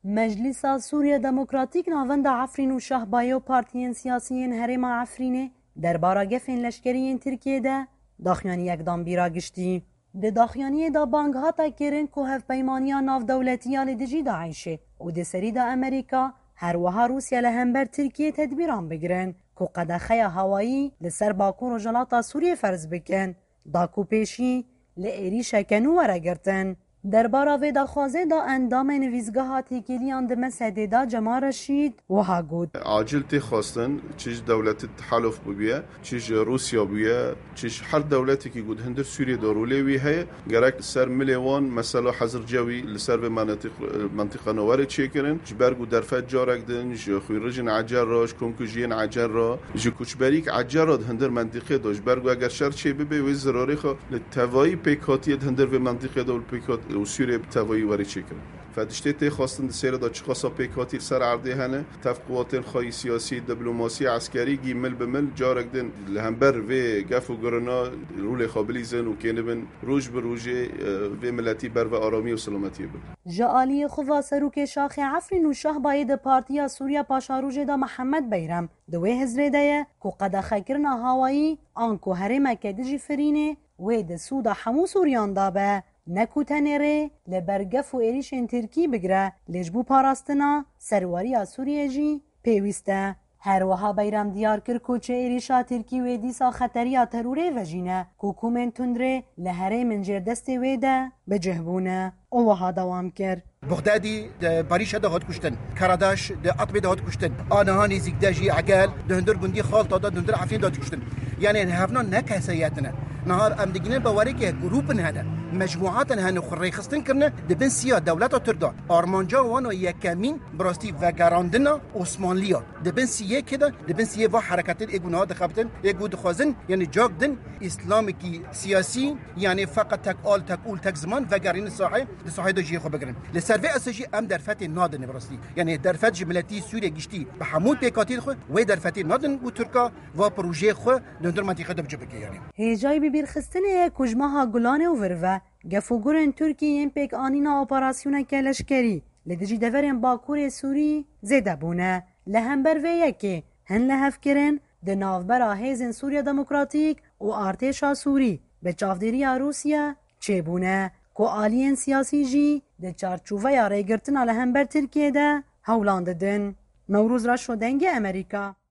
مجلس سوریه دموکراتیک ناوند عفرین و شهبایی و پارتیین سیاسیین هرم عفرینه درباره گفین لشکریین ترکیه ده داخیانی یکدام بیرا گشتی. ده داخیانی دا بانگ هاتا کرن که هف پیمانیا ناف دولتیال دجی داعشه و ده سری دا امریکا هر وها روسیا لهمبر ترکیه تدبیران بگرن که قدخه هوایی لسر باکور و جلاتا سوریه فرض بکن داکو پیشی لئیری شکنو ورگرتن. درباره و دخوازه دا اندام نویزگاه تیکیلیان ده مسده دا جمع رشید و ها گود عاجل تخواستن چیش دولت تحالف ببیه چیش روسیا ببیه چیش هر دولتی که گود هندر سوریه دارولی وی هی گرک سر ملیوان مثلا حضر جوی لسر به منطقه نواری چی کرن جبرگو درفت جارک دن خوی رجن عجر راش کنکوژین عجر را جو کچبریک عجر را هندر منطقه داشت برگو اگر شر چی ببی و ضراری خو لتوایی پیکاتی هندر به منطقه دول پیکات و سوریه بتوایی وری چی کرن فدشته تی خواستن سیر دا چخصا پیکاتی سر عرضه هنه تفقوات خواهی سیاسی دیپلماسی عسکری گیمل بمل جارک دن لهمبر و گف و گرنا رول خابلی زن و کنه بن روج به روج و ملتی بر و آرامی و سلامتی بن. جالی خوا سروک شاخ عفرین و شهبایی ده پارتیا سوریا پاشاروج دا محمد بیرم دوی هزره ده که قد خکرنا هوایی آنکو هرمه که دجی فرینه و ده سودا حمو سوریان دابه نکوتنره لبرگف و ایریشن ترکی بگره لجبو پاراستنا سرواری سوریه جی پیوسته. هر وها بیرم دیار کر کوچه ایریشا ترکی و دیسا خطریا تروره وجینه کوکومن تندره لهره منجر دست ویده بجهبونه او وها دوام کر. بغدادي باريشا ده هات كشتن كراداش ده أطبي ده هات كشتن آنهاني زيكداجي عقال ده هندر جندي خالطة ده هندر عفين ده هات كشتن يعني هفنا نكاسياتنا نهار أم دقينا بواريك جروبن هذا مجموعات هن خري خستن كرنا دبن سيا دولات تردا أرمانجا وانو يكمين براستي وجاراندنا عثمانليا دبن سيا كده دبن سيا وحركات إجونا دخابتن إجود خازن يعني جاكدن إسلامي سياسي يعني فقط تقول تك زمان وجارين الصحي ده جي خبرن سروی اساسی ام در فتح نادن براستی یعنی در فتح جملاتی سوریه گشتی به حمود پیکاتیل خو و در فتح نادن و ترکا و پروژه خو در منطقه دبج بکی یعنی هجای ببیر خستنه کجماها گلانه و وروا گفوگورن ترکیه پیک آنینا اپراسیون کلشکری لدجی دورن باکور سوری زده بونه لهمبر و یکی هن لهف کرن ده نافبرا هیزن سوریا دموکراتیک و ارتشا سوری به چافدری روسیا چه بونه کو آلین سیاسی جی ده چارچوبه یا ریگرتن على همبر ترکیه ده هولان ددن نوروز را شدنگ امریکا